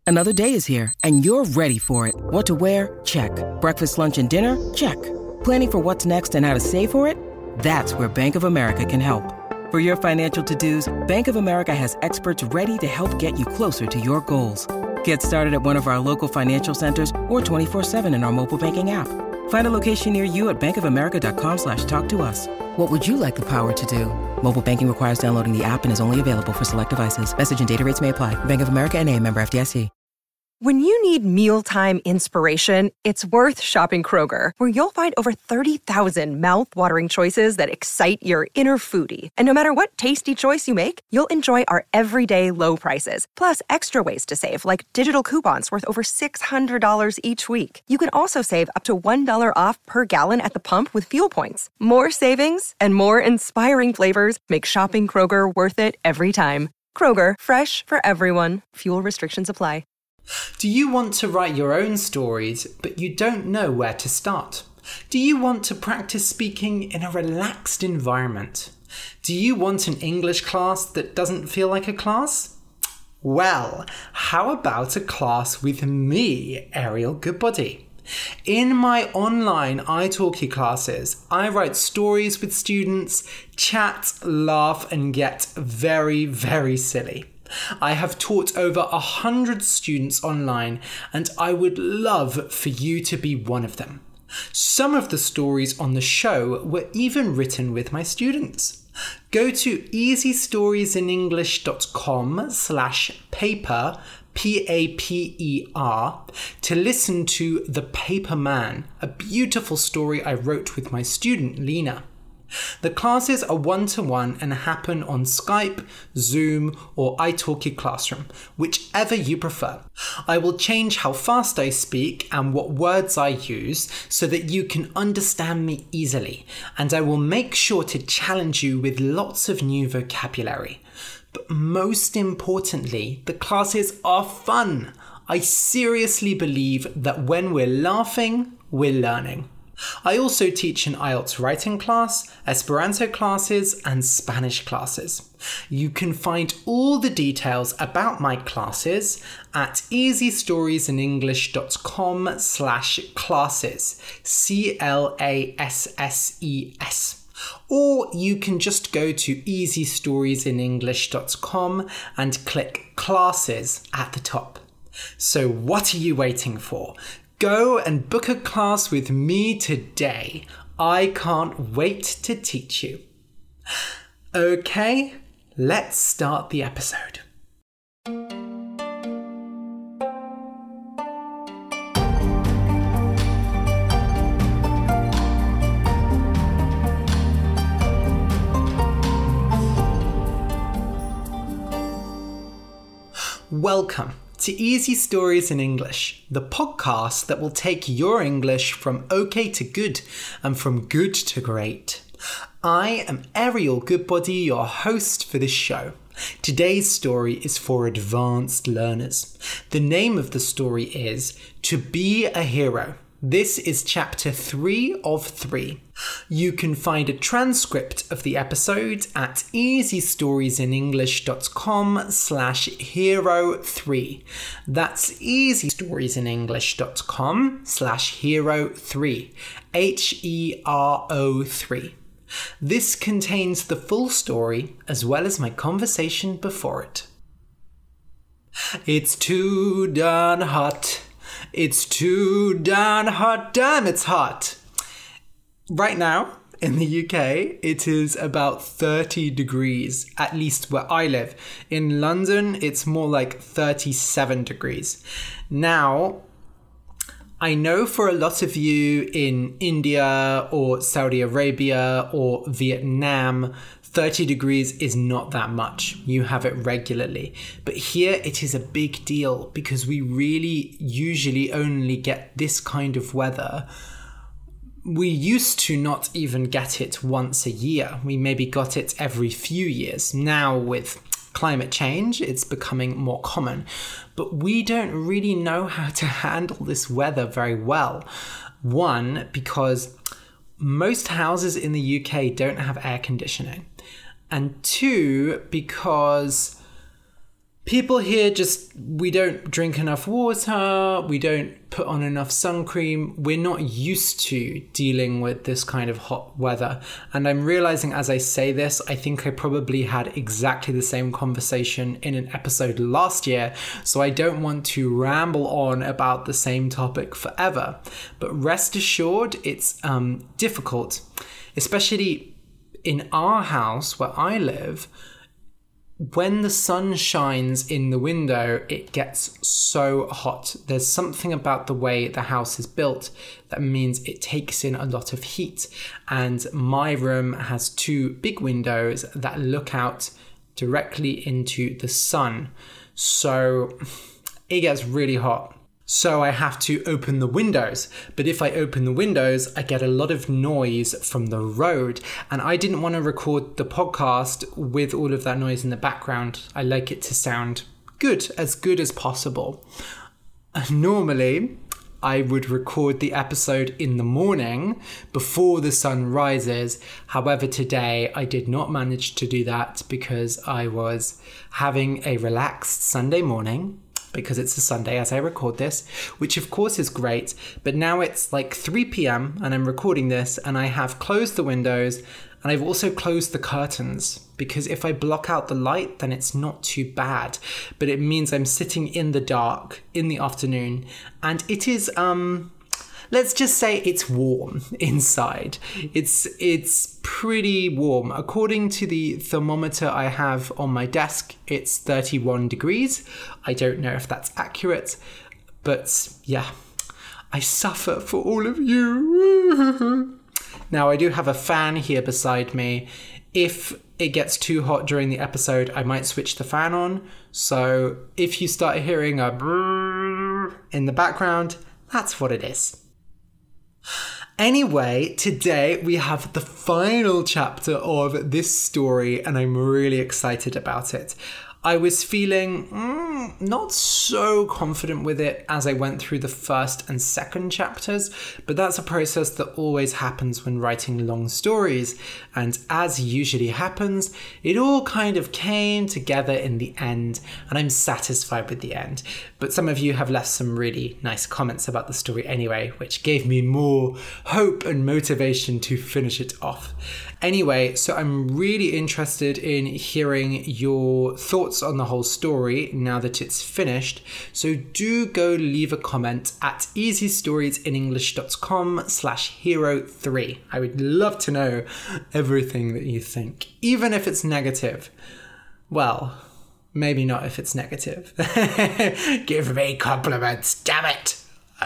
Another day is here, and you're ready for it. What to wear? Check. Breakfast, lunch, and dinner? Check. Planning for what's next and how to save for it? That's where Bank of America can help. For your financial to-dos, Bank of America has experts ready to help get you closer to your goals. Get started at one of our local financial centers or 24/7 in our mobile banking app. Find a location near you at bankofamerica.com/talktous. What would you like the power to do? Mobile banking requires downloading the app and is only available for select devices. Message and data rates may apply. Bank of America N.A., member FDIC. When you need mealtime inspiration, it's worth shopping Kroger, where you'll find over 30,000 mouth-watering choices that excite your inner foodie. And no matter what tasty choice you make, you'll enjoy our everyday low prices, plus extra ways to save, like digital coupons worth over $600 each week. You can also save up to $1 off per gallon at the pump with fuel points. More savings and more inspiring flavors make shopping Kroger worth it every time. Kroger, fresh for everyone. Fuel restrictions apply. Do you want to write your own stories, but you don't know where to start? Do you want to practice speaking in a relaxed environment? Do you want an English class that doesn't feel like a class? Well, how about a class with me, Ariel Goodbody? In my online italki classes, I write stories with students, chat, laugh, and get very, very silly. I have taught over 100 students online, and I would love for you to be one of them. Some of the stories on the show were even written with my students. Go to easystoriesinenglish.com/paper, Paper, to listen to The Paper Man, a beautiful story I wrote with my student Lena. The classes are one-to-one and happen on Skype, Zoom, or italki Classroom, whichever you prefer. I will change how fast I speak and what words I use so that you can understand me easily, and I will make sure to challenge you with lots of new vocabulary. But most importantly, the classes are fun. I seriously believe that when we're laughing, we're learning. I also teach an IELTS writing class, Esperanto classes, and Spanish classes. You can find all the details about my classes at easystoriesinenglish.com/classes, CLASSES. Or you can just go to easystoriesinenglish.com and click classes at the top. So what are you waiting for? Go and book a class with me today. I can't wait to teach you. Okay, let's start the episode. Welcome to Easy Stories in English, the podcast that will take your English from okay to good and from good to great. I am Ariel Goodbody, your host for this show. Today's story is for advanced learners. The name of the story is To Be a Hero. This is chapter 3 of 3. You can find a transcript of the episode at easystoriesinenglish.com/hero3. That's easystoriesinenglish.com/hero3. HERO3. This contains the full story as well as my conversation before it. It's too darn hot. It's too darn hot. Damn, it's hot. Right now, in the UK, it is about 30 degrees, at least where I live. In London, it's more like 37 degrees. Now, I know for a lot of you in India or Saudi Arabia or Vietnam, 30 degrees is not that much. You have it regularly. But here it is a big deal because we really usually only get this kind of weather. We used to not even get it once a year. We maybe got it every few years. Now with climate change, it's becoming more common. But we don't really know how to handle this weather very well. One, because most houses in the UK don't have air conditioning. And two, because People here we don't drink enough water, we don't put on enough sun cream. We're not used to dealing with this kind of hot weather. And I'm realizing as I say this, I think I probably had exactly the same conversation in an episode last year. So I don't want to ramble on about the same topic forever. But rest assured, it's difficult, especially in our house where I live. When the sun shines in the window, it gets so hot. There's something about the way the house is built that means it takes in a lot of heat. And my room has 2 big windows that look out directly into the sun. So it gets really hot. So I have to open the windows. But if I open the windows, I get a lot of noise from the road. And I didn't want to record the podcast with all of that noise in the background. I like it to sound good as possible. Normally, I would record the episode in the morning before the sun rises. However, today I did not manage to do that because I was having a relaxed Sunday morning. Because it's a Sunday as I record this, which of course is great. But now it's like 3 p.m. and I'm recording this and I have closed the windows and I've also closed the curtains because if I block out the light, then it's not too bad. But it means I'm sitting in the dark in the afternoon and it is, let's just say it's warm inside. It's pretty warm. According to the thermometer I have on my desk, it's 31 degrees. I don't know if that's accurate, but yeah, I suffer for all of you. Now, I do have a fan here beside me. If it gets too hot during the episode, I might switch the fan on. So if you start hearing a brrr in the background, that's what it is. Anyway, today we have the final chapter of this story and I'm really excited about it. I was feeling not so confident with it as I went through the first and second chapters, but that's a process that always happens when writing long stories. And as usually happens, it all kind of came together in the end, and I'm satisfied with the end. But some of you have left some really nice comments about the story anyway, which gave me more hope and motivation to finish it off. Anyway, so I'm really interested in hearing your thoughts on the whole story now that it's finished. So do go leave a comment at easystoriesinenglish.com/hero3. I would love to know everything that you think, even if it's negative. Well, maybe not if it's negative. Give me compliments, damn it.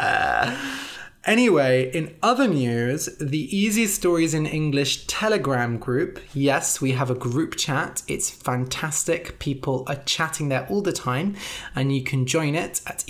Anyway, in other news, the Easy Stories in English Telegram group. Yes, we have a group chat. It's fantastic. People are chatting there all the time, and you can join it at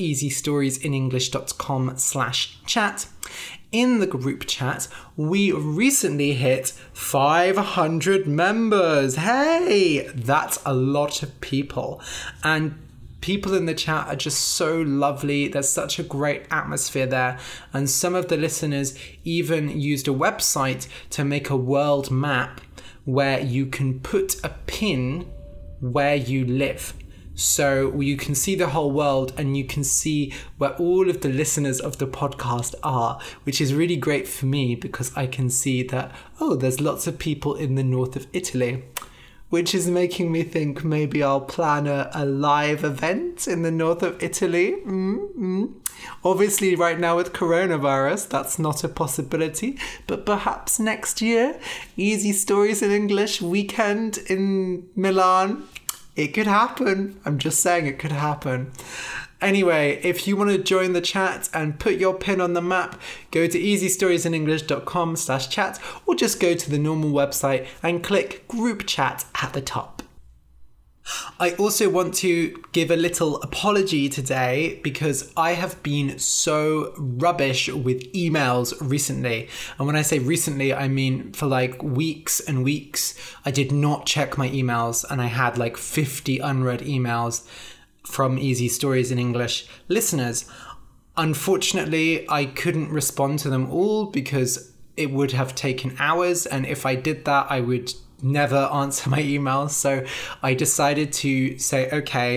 easystoriesinenglish.com/chat. In the group chat, we recently hit 500 members. Hey, that's a lot of people. And people in the chat are just so lovely. There's such a great atmosphere there. And some of the listeners even used a website to make a world map where you can put a pin where you live. So you can see the whole world and you can see where all of the listeners of the podcast are, which is really great for me because I can see that, oh, there's lots of people in the north of Italy, which is making me think maybe I'll plan a live event in the north of Italy. Obviously, right now with coronavirus, that's not a possibility, but perhaps next year, Easy Stories in English weekend in Milan. It could happen. I'm just saying it could happen. Anyway, if you want to join the chat and put your pin on the map, go to easystoriesinenglish.com/chat or just go to the normal website and click group chat at the top. I also want to give a little apology today because I have been so rubbish with emails recently. And when I say recently, I mean for like weeks and weeks. I did not check my emails and I had like 50 unread emails from Easy Stories in English listeners. Unfortunately, I couldn't respond to them all because it would have taken hours. And if I did that, I would never answer my emails. So I decided to say, okay,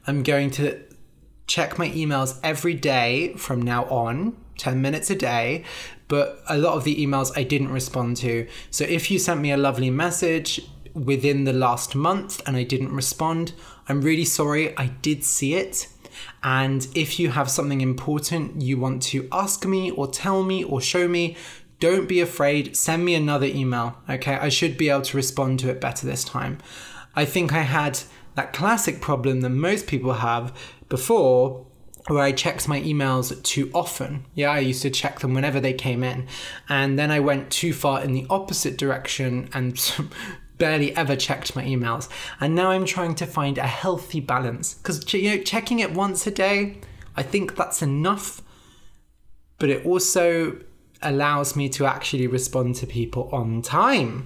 I'm going to check my emails every day from now on, 10 minutes a day, but a lot of the emails I didn't respond to. So if you sent me a lovely message within the last month and I didn't respond, I'm really sorry. I did see it. And if you have something important you want to ask me or tell me or show me, don't be afraid. Send me another email, okay? I should be able to respond to it better this time. I think I had that classic problem that most people have before, where I checked my emails too often. Yeah, I used to check them whenever they came in. And then I went too far in the opposite direction and barely ever checked my emails. And now I'm trying to find a healthy balance. Because, checking it once a day, I think that's enough. But it also allows me to actually respond to people on time.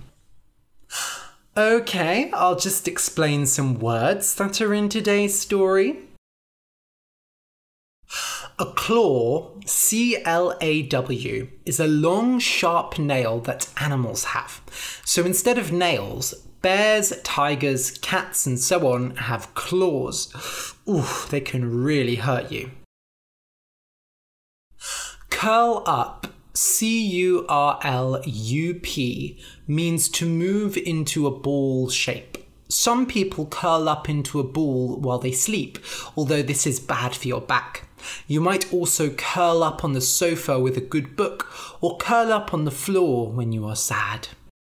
Okay, I'll just explain some words that are in today's story. A claw, C-L-A-W, is a long, sharp nail that animals have. So instead of nails, bears, tigers, cats, and so on have claws. Ooh, they can really hurt you. Curl up, C-U-R-L-U-P, means to move into a ball shape. Some people curl up into a ball while they sleep, although this is bad for your back. You might also curl up on the sofa with a good book, or curl up on the floor when you are sad.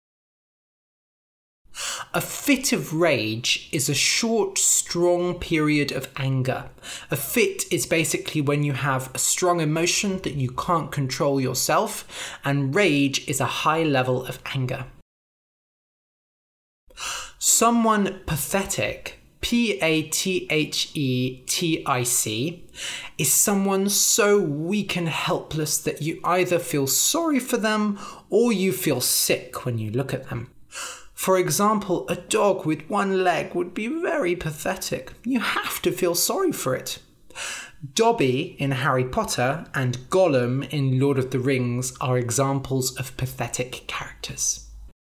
A fit of rage is a short, strong period of anger. A fit is basically when you have a strong emotion that you can't control yourself, and rage is a high level of anger. Someone pathetic, P-A-T-H-E-T-I-C, is someone so weak and helpless that you either feel sorry for them or you feel sick when you look at them. For example, a dog with one leg would be very pathetic. You have to feel sorry for it. Dobby in Harry Potter and Gollum in Lord of the Rings are examples of pathetic characters.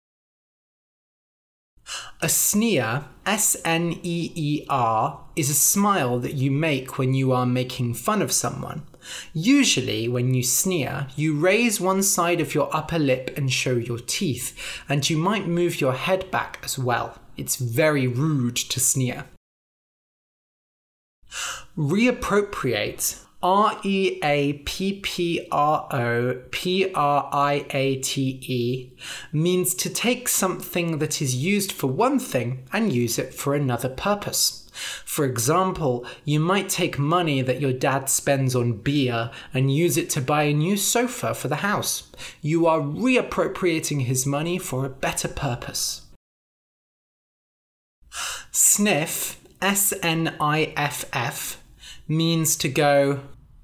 A sneer, S-N-E-E-R, is a smile that you make when you are making fun of someone. Usually, when you sneer, you raise one side of your upper lip and show your teeth, and you might move your head back as well. It's very rude to sneer. Reappropriate, R-E-A-P-P-R-O-P-R-I-A-T-E, means to take something that is used for one thing and use it for another purpose. For example, you might take money that your dad spends on beer and use it to buy a new sofa for the house. You are reappropriating his money for a better purpose. Sniff, S-N-I-F-F, means to go.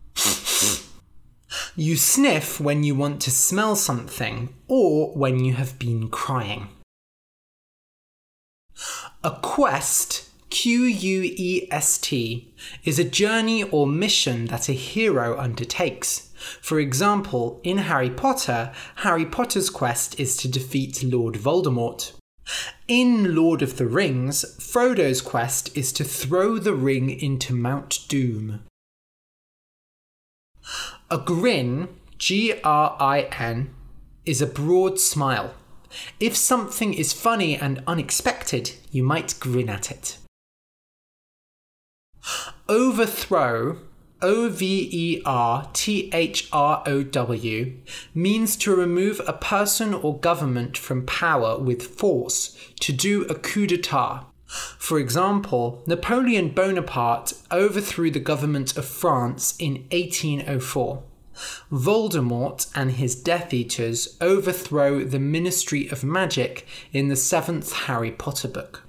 You sniff when you want to smell something or when you have been crying. A quest, Q-U-E-S-T, is a journey or mission that a hero undertakes. For example, in Harry Potter, Harry Potter's quest is to defeat Lord Voldemort. In Lord of the Rings, Frodo's quest is to throw the ring into Mount Doom. A grin, G-R-I-N, is a broad smile. If something is funny and unexpected, you might grin at it. Overthrow, O-V-E-R-T-H-R-O-W, means to remove a person or government from power with force, to do a coup d'etat. For example, Napoleon Bonaparte overthrew the government of France in 1804. Voldemort and his Death Eaters overthrow the Ministry of Magic in the 7th Harry Potter book.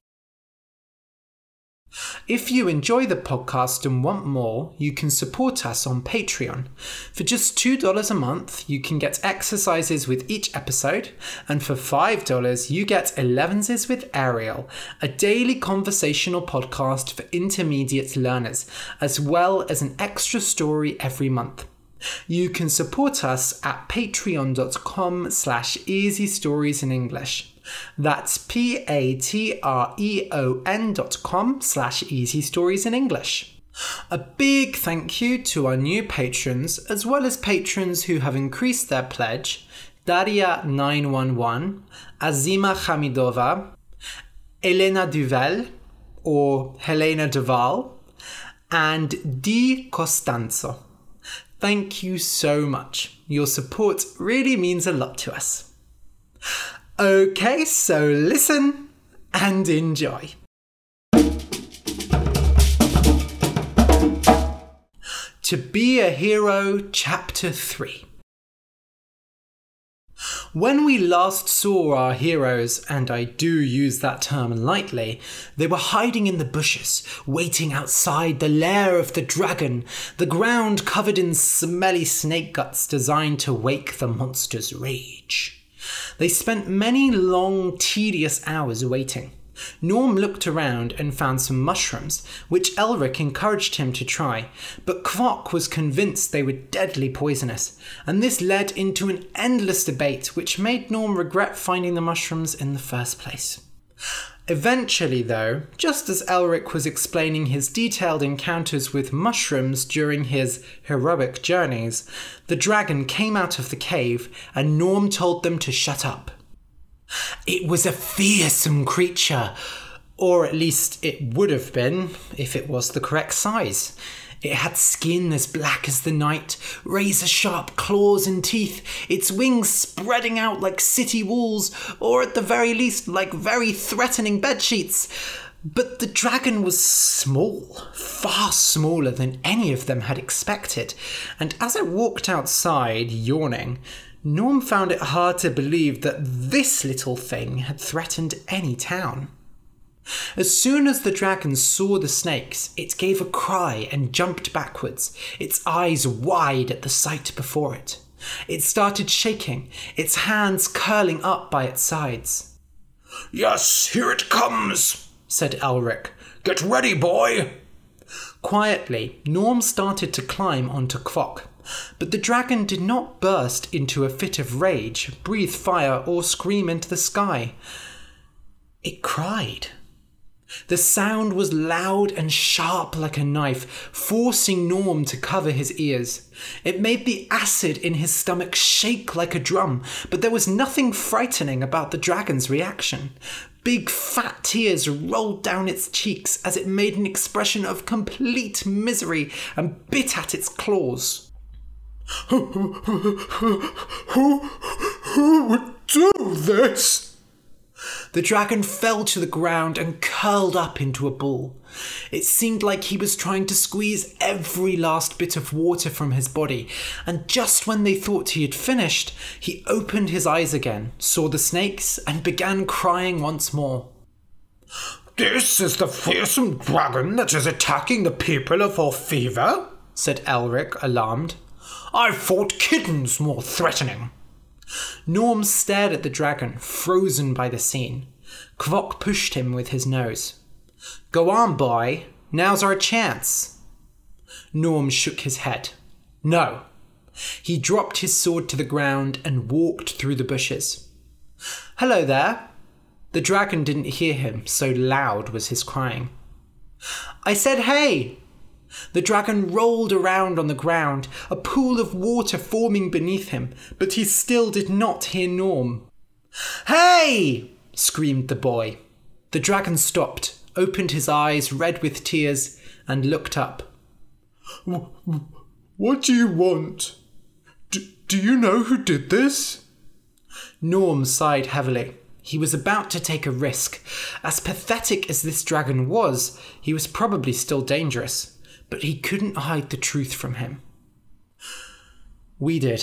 If you enjoy the podcast and want more, you can support us on Patreon. For just $2 a month, you can get exercises with each episode, and for $5, you get 11s with Ariel, a daily conversational podcast for intermediate learners, as well as an extra story every month. You can support us at patreon.com/easystoriesinenglish. That's patreon.com/easystoriesinenglish. A big thank you to our new patrons, as well as patrons who have increased their pledge: Daria911, Azima Hamidova, Elena Duvel, or Helena Duval, and Di Costanzo. Thank you so much. Your support really means a lot to us. Okay, so listen and enjoy. To Be a Hero, Chapter 3. When we last saw our heroes, and I do use that term lightly, they were hiding in the bushes, waiting outside the lair of the dragon, the ground covered in smelly snake guts designed to wake the monster's rage. They spent many long, tedious hours waiting. Norm looked around and found some mushrooms, which Elric encouraged him to try, but Kvok was convinced they were deadly poisonous, and this led into an endless debate which made Norm regret finding the mushrooms in the first place. Eventually, though, just as Elric was explaining his detailed encounters with mushrooms during his heroic journeys, the dragon came out of the cave and Norm told them to shut up. It was a fearsome creature, or at least it would have been if it was the correct size. It had skin as black as the night, razor-sharp claws and teeth, its wings spreading out like city walls, or at the very least like very threatening bedsheets. But the dragon was small, far smaller than any of them had expected, and as it walked outside, yawning, Norm found it hard to believe that this little thing had threatened any town. As soon as the dragon saw the snakes, it gave a cry and jumped backwards, its eyes wide at the sight before it. It started shaking, its hands curling up by its sides. "Yes, here it comes," said Elric. "Get ready, boy." Quietly, Norm started to climb onto Kvok. But the dragon did not burst into a fit of rage, breathe fire, or scream into the sky. It cried. The sound was loud and sharp like a knife, forcing Norm to cover his ears. It made the acid in his stomach shake like a drum, but there was nothing frightening about the dragon's reaction. Big fat tears rolled down its cheeks as it made an expression of complete misery and bit at its claws. Who would do this? The dragon fell to the ground and curled up into a ball. It seemed like he was trying to squeeze every last bit of water from his body, and just when they thought he had finished, he opened his eyes again, saw the snakes, and began crying once more. "This is the fearsome dragon that is attacking the people of Orphever?" said Elric, alarmed. "I thought kittens more threatening." Norm stared at the dragon, frozen by the scene. Kvok pushed him with his nose. "Go on, boy. Now's our chance." Norm shook his head. No. He dropped his sword to the ground and walked through the bushes. "Hello there." The dragon didn't hear him, so loud was his crying. "I said hey." The dragon rolled around on the ground, a pool of water forming beneath him, but he still did not hear Norm. "Hey!" screamed the boy. The dragon stopped, opened his eyes red with tears, and looked up. "What do you want? Do you know who did this?" Norm sighed heavily. He was about to take a risk. As pathetic as this dragon was, he was probably still dangerous. But he couldn't hide the truth from him. "We did."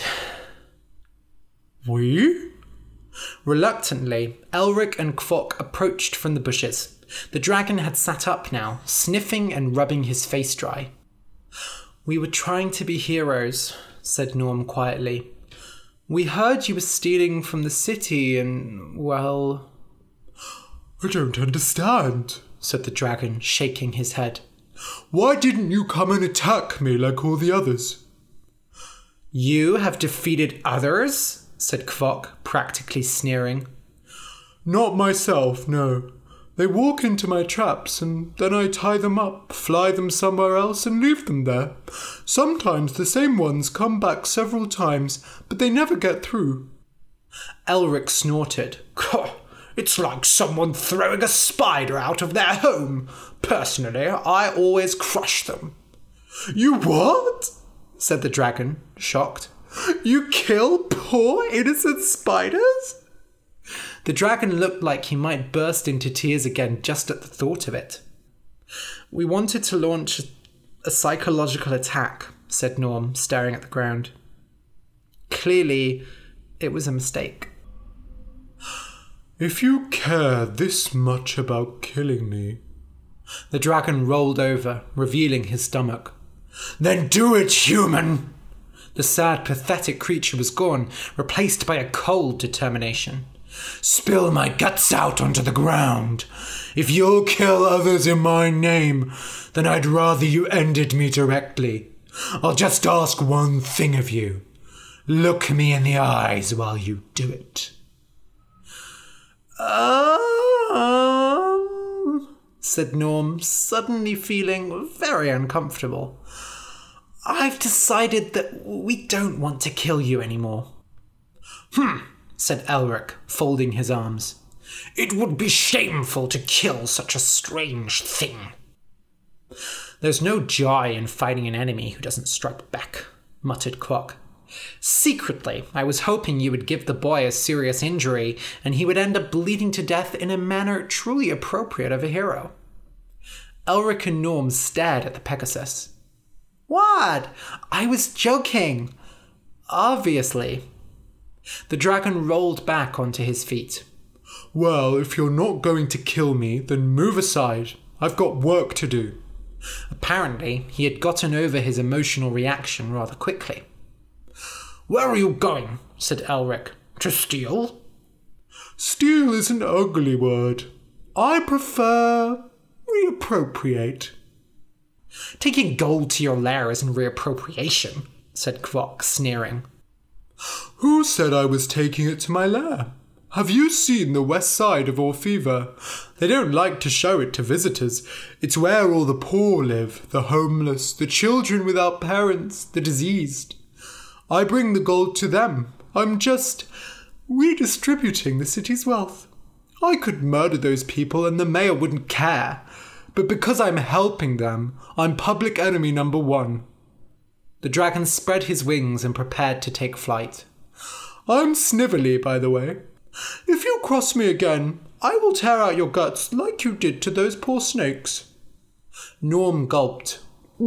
"We?" Reluctantly, Elric and Kvok approached from the bushes. The dragon had sat up now, sniffing and rubbing his face dry. "We were trying to be heroes," said Norm quietly. "We heard you were stealing from the city and, well..." "I don't understand," said the dragon, shaking his head. "Why didn't you come and attack me like all the others?" You have defeated others? Said Kvok, practically sneering. Not myself, no. They walk into my traps and then I tie them up, fly them somewhere else and leave them there. Sometimes the same ones come back several times, but they never get through. Elric snorted. It's like someone throwing a spider out of their home. Personally, I always crush them. You what? Said the dragon, shocked. You kill poor innocent spiders? The dragon looked like he might burst into tears again just at the thought of it. We wanted to launch a psychological attack, said Norm, staring at the ground. Clearly, it was a mistake. If you care this much about killing me... The dragon rolled over, revealing his stomach. Then do it, human! The sad, pathetic creature was gone, replaced by a cold determination. Spill my guts out onto the ground. If you'll kill others in my name, then I'd rather you ended me directly. I'll just ask one thing of you. Look me in the eyes while you do it. Said Norm, suddenly feeling very uncomfortable. I've decided that we don't want to kill you anymore. Said Elric, folding his arms. It would be shameful to kill such a strange thing. There's no joy in fighting an enemy who doesn't strike back, muttered Kvok. Secretly, I was hoping you would give the boy a serious injury and he would end up bleeding to death in a manner truly appropriate of a hero. Elric and Norm stared at the Pegasus. What? I was joking. Obviously. The dragon rolled back onto his feet. Well, if you're not going to kill me, then move aside. I've got work to do. Apparently, he had gotten over his emotional reaction rather quickly. Where are you going? Said Elric. To steal? Steal is an ugly word. I prefer reappropriate. Taking gold to your lair isn't reappropriation, said Kvok, sneering. Who said I was taking it to my lair? Have you seen the west side of Orphiva? They don't like to show it to visitors. It's where all the poor live, the homeless, the children without parents, the diseased. I bring the gold to them. I'm just redistributing the city's wealth. I could murder those people and the mayor wouldn't care. But because I'm helping them, I'm public enemy number 1. The dragon spread his wings and prepared to take flight. I'm Snively, by the way. If you cross me again, I will tear out your guts like you did to those poor snakes. Norm gulped.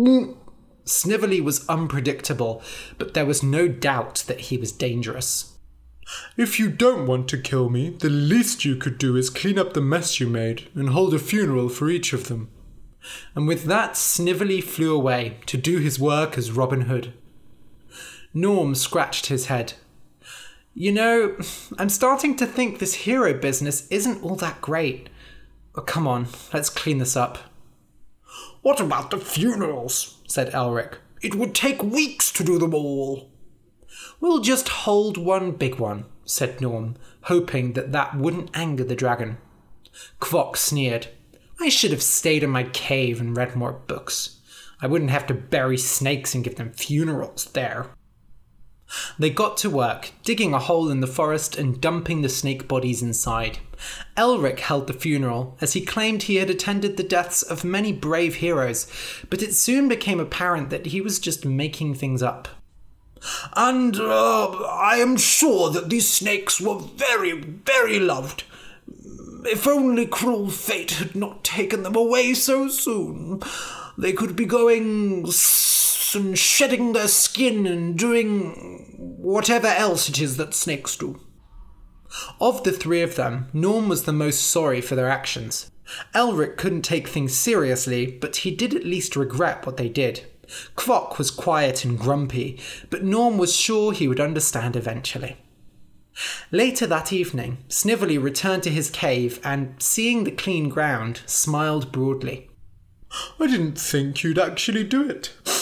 Snively was unpredictable, but there was no doubt that he was dangerous. If you don't want to kill me, the least you could do is clean up the mess you made and hold a funeral for each of them. And with that, Snively flew away to do his work as Robin Hood. Norm scratched his head. You know, I'm starting to think this hero business isn't all that great. Oh, come on, let's clean this up. What about the funerals? Said Elric. It would take weeks to do them all. We'll just hold one big one, said Norm, hoping that wouldn't anger the dragon. Kvok sneered. I should have stayed in my cave and read more books. I wouldn't have to bury snakes and give them funerals there. They got to work, digging a hole in the forest and dumping the snake bodies inside. Elric held the funeral, as he claimed he had attended the deaths of many brave heroes, but it soon became apparent that he was just making things up. And I am sure that these snakes were very, very loved. If only cruel fate had not taken them away so soon, they could be going and shedding their skin and doing whatever else it is that snakes do. Of the 3 of them, Norm was the most sorry for their actions. Elric couldn't take things seriously, but he did at least regret what they did. Kvok was quiet and grumpy, but Norm was sure he would understand eventually. Later that evening, Snively returned to his cave and, seeing the clean ground, smiled broadly. I didn't think you'd actually do it.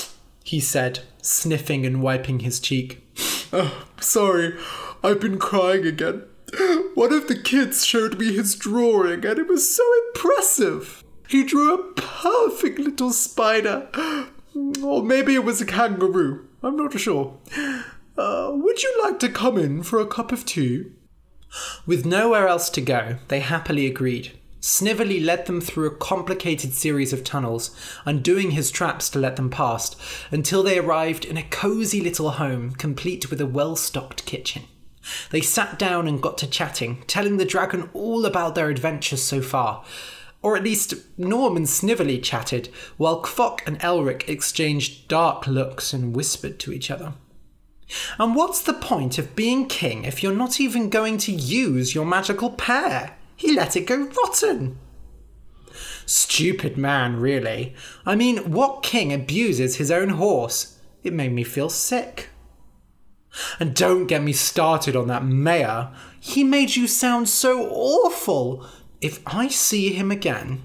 he said, sniffing and wiping his cheek. Oh, sorry, I've been crying again. One of the kids showed me his drawing and it was so impressive. He drew a perfect little spider. Or maybe it was a kangaroo. I'm not sure. Would you like to come in for a cup of tea? With nowhere else to go, they happily agreed. Snively led them through a complicated series of tunnels, undoing his traps to let them past, until they arrived in a cosy little home, complete with a well-stocked kitchen. They sat down and got to chatting, telling the dragon all about their adventures so far. Or at least Norm and Snively chatted, while Kvok and Elric exchanged dark looks and whispered to each other. And what's the point of being king if you're not even going to use your magical pear? He let it go rotten. Stupid man, really. I mean, what king abuses his own horse? It made me feel sick. And don't get me started on that mayor. He made you sound so awful. If I see him again...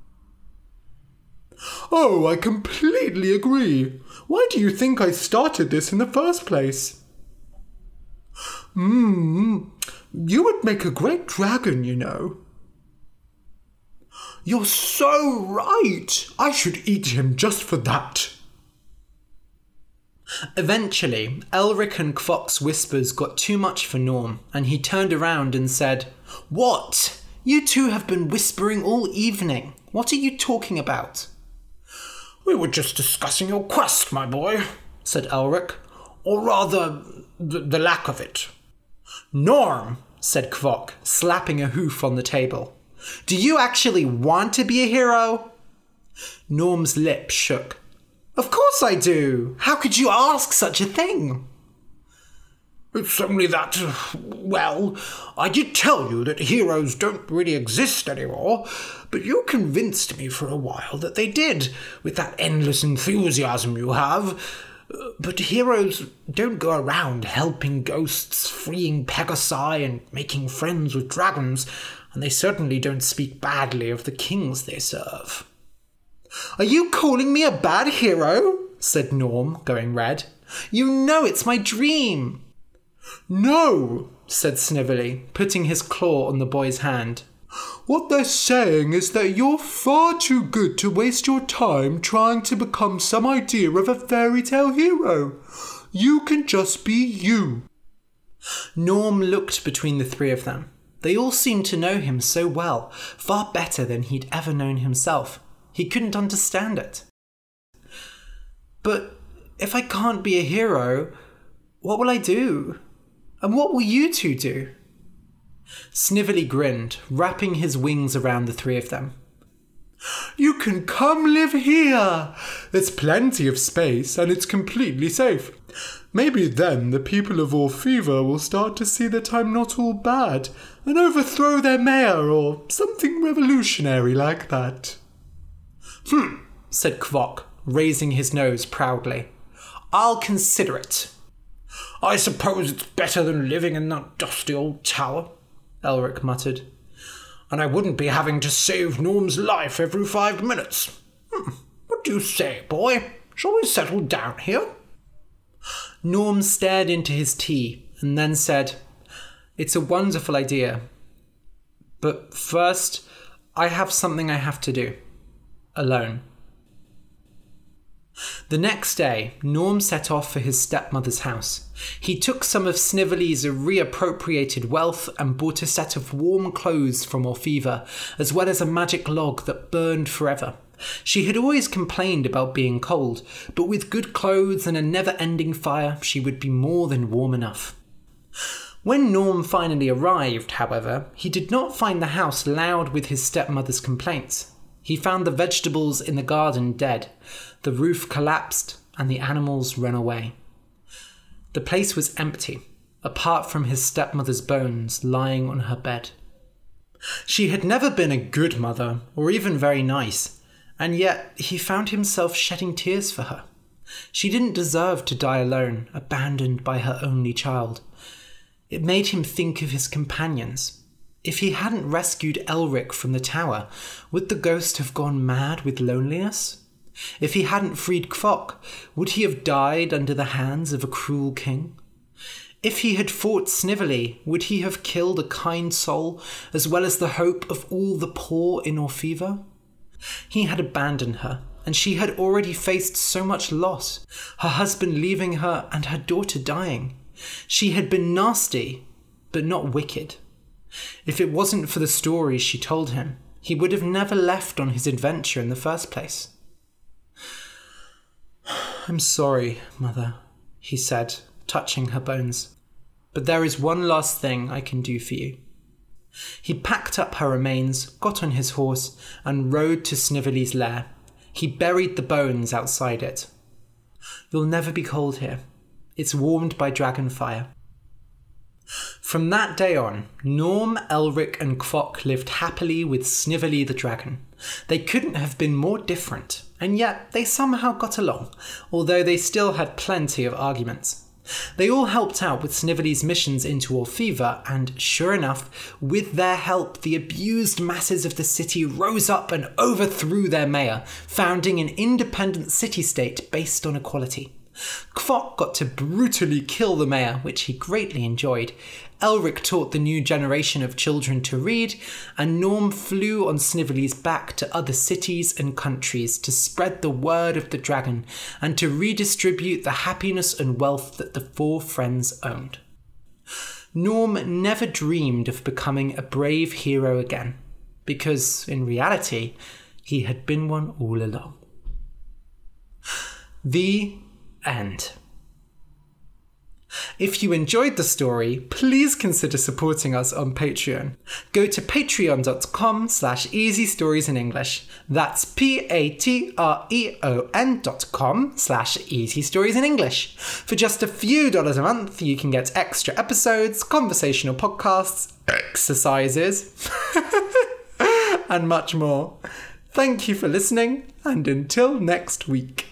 Oh, I completely agree. Why do you think I started this in the first place? You would make a great dragon, you know. You're so right. I should eat him just for that. Eventually, Elric and Kvok's whispers got too much for Norm, and he turned around and said, "What? You two have been whispering all evening. What are you talking about?" "We were just discussing your quest, my boy," said Elric. "Or rather, the lack of it." "Norm," said Kvok, slapping a hoof on the table. "Do you actually want to be a hero?" Norm's lip shook. "Of course I do. How could you ask such a thing?" "It's only that, well, I did tell you that heroes don't really exist anymore, but you convinced me for a while that they did, with that endless enthusiasm you have. But heroes don't go around helping ghosts, freeing Pegasi, and making friends with dragons, and they certainly don't speak badly of the kings they serve." "Are you calling me a bad hero?" said Norm, going red. "You know it's my dream." "No," said Snively, putting his claw on the boy's hand. "What they're saying is that you're far too good to waste your time trying to become some idea of a fairy tale hero. You can just be you." Norm looked between the three of them. They all seemed to know him so well, far better than he'd ever known himself. He couldn't understand it. "But if I can't be a hero, what will I do? And what will you two do?" Snively grinned, wrapping his wings around the three of them. "You can come live here. There's plenty of space and it's completely safe. Maybe then the people of Orphever will start to see that I'm not all bad and overthrow their mayor or something revolutionary like that." Said Kvok, raising his nose proudly. "I'll consider it." "I suppose it's better than living in that dusty old tower," Elric muttered. "And I wouldn't be having to save Norm's life every 5 minutes. What do you say, boy? Shall we settle down here?" Norm stared into his tea and then said, "It's a wonderful idea. But first, I have something I have to do. Alone." The next day, Norm set off for his stepmother's house. He took some of Snively's reappropriated wealth and bought a set of warm clothes from Orphever, as well as a magic log that burned forever. She had always complained about being cold, but with good clothes and a never-ending fire, she would be more than warm enough. When Norm finally arrived, however, he did not find the house loud with his stepmother's complaints. He found the vegetables in the garden dead, the roof collapsed, and the animals ran away. The place was empty, apart from his stepmother's bones lying on her bed. She had never been a good mother, or even very nice, and yet he found himself shedding tears for her. She didn't deserve to die alone, abandoned by her only child. It made him think of his companions. If he hadn't rescued Elric from the tower, would the ghost have gone mad with loneliness? If he hadn't freed Kvok, would he have died under the hands of a cruel king? If he had fought Snively, would he have killed a kind soul, as well as the hope of all the poor in Orphever? He had abandoned her, and she had already faced so much loss, her husband leaving her and her daughter dying. She had been nasty, but not wicked. If it wasn't for the stories she told him, he would have never left on his adventure in the first place. "I'm sorry, Mother," he said, touching her bones, "but there is one last thing I can do for you." He packed up her remains, got on his horse, and rode to Snively's lair. He buried the bones outside it. "You'll never be cold here. It's warmed by dragon fire." From that day on, Norm, Elric and Kvok lived happily with Snively the dragon. They couldn't have been more different, and yet they somehow got along, although they still had plenty of arguments. They all helped out with Snively's missions into Orphever, and sure enough, with their help, the abused masses of the city rose up and overthrew their mayor, founding an independent city-state based on equality. Kvok got to brutally kill the mayor, which he greatly enjoyed. Elric taught the new generation of children to read, and Norm flew on Snively's back to other cities and countries to spread the word of the dragon and to redistribute the happiness and wealth that the four friends owned. Norm never dreamed of becoming a brave hero again, because in reality, he had been one all along. The end. If you enjoyed the story, please consider supporting us on Patreon. Go to patreon.com/easystoriesinenglish. That's patreon.com/easystoriesinenglish. For just a few dollars a month, you can get extra episodes, conversational podcasts, exercises, and much more. Thank you for listening, and until next week.